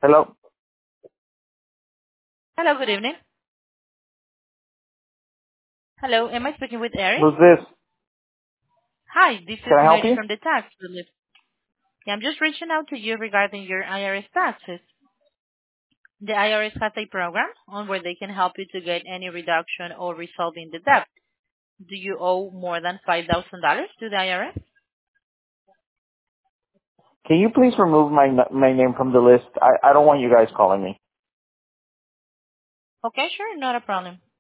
Hello? Hello, good evening. Hello, am I speaking with Eric? Who's this? Hi, this is Can I help Mary you? from the tax relief. Yeah, I'm just reaching out to you regarding your IRS taxes. The IRS has a program on where they can help you to get any reduction or resolving the debt. Do you owe more than $5,000 to the IRS? Can you please remove my name from the list? I don't want you guys calling me. Okay, sure, not a problem.